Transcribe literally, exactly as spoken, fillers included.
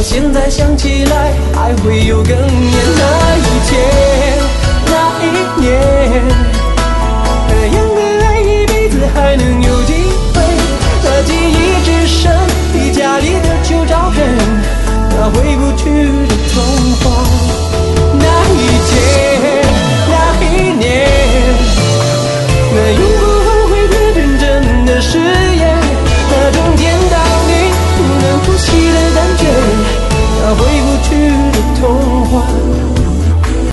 现在想起来，还会有哽咽。那一天，那一年。